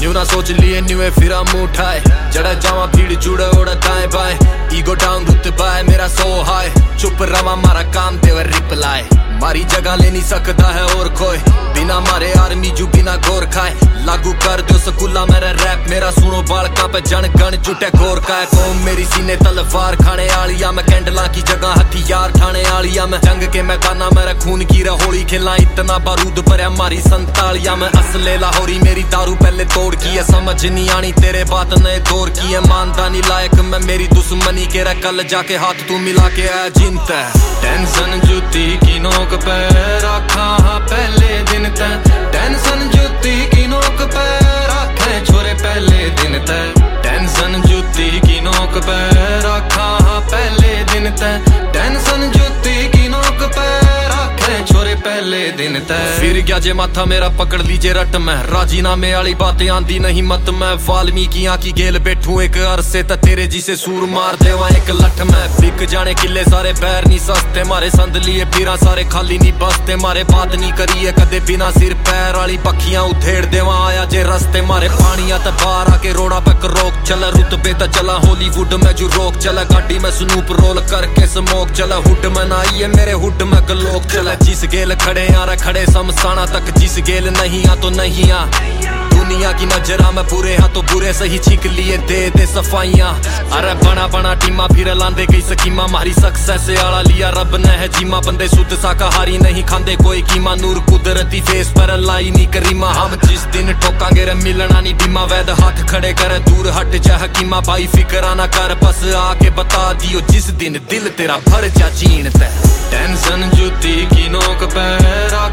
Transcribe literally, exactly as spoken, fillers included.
क्यों ना सोच लिए न्यूए फिरा मुंह उठाए, जड़ा जावा भीड़ जुड़े ओड़ा दाएं बाएं, ईगो डाउन रुतबा है मेरा सो हाय, चुप रवा मारा काम देवर रिप्लाई, मारी जगह ले नहीं सकता है और कोई, बिना मारे आर्मी जू बिना गोर खाए, लागू कर दो स्कूला मेरा रैप, मेरा सुनो बालका पे जन गण जुटे गोर का है, कौम मेरी सीने तलवार खाने आलिया, मैं कैंडला की जगह हथियार ठाने आलिया, मैं जंग के मैदाना मेरा खून की होली खेला, इतना बारूद भरया मारी संतालिया, मैं असले लाहौरी मेरी दारू पहले तोड़ की है, समझ नहीं आनी तेरे बात नए दौर की है, मानता नहीं लायक मैं मेरी दुश्मनी के रहा, कल जाके हाथ तू मिला के आया जिनता है, टेंशन जूती की नोक पे रखा हाँ पहले दिन तक, टेंशन जूती की नोक पे रखे छोरे पहले दिन तक, टेंशन जूती की नोक पे रखा हाँ पहले दिन तक, टेंशन जूती की नोक पे रखे छोरे पहले दिन तक, फिर गया जे माथा मेरा पकड़ लीजे रट में, राजीनामे वाली बातें आंदी नहीं मत में, वाल्मीकियां की गेल बैठू एक अरसे त तेरे जिसे सूर मार देवा एक लठ में, बिक जाने किले सारे पैर नहीं सस्ते, मारे संद लिए फिरा सारे खाली नहीं बसते, मारे बात नहीं करिए कदे बिना सिर पैर वाली पखियां उधेड़ देवा आया जे रस्ते, मारे पानिया त बाहर आके रोड़ा पे रोक चला, रुतबे त चला हॉलीवुड में जो रोक चला, गाड़ी में स्नूप रोल करके स्मोक चला, हुड में ना आइए मेरे हुड में गलोक चला, जिस गेल खड़े यार खड़े समसाना तक, जिस गेल नहीं आ तो नहीं आ, दुनिया की नजरा में बुरे हाँ तो बुरे सही छिक लिए दे दे सफाइयां, अरे बना बना टीमा फिर लांदे कई स्कीमा, मारी सक्सेस आला लिया रब ने है जीमा, बंदे शुद्ध शाकाहारी नहीं खांदे कोई कीमा, नूर कुदरती फेस पर लाई नहीं करीमा, हम जिस दिन ठोकांगे रे मिलना नहीं डीमा, वैद हाथ खड़े करे दूर हट जा हकीमा, भाई फिक्रा ना कर बस आके बता दियो जिस दिन दिल तेरा भर जा चीन ते, टेंशन जूती की नोक पे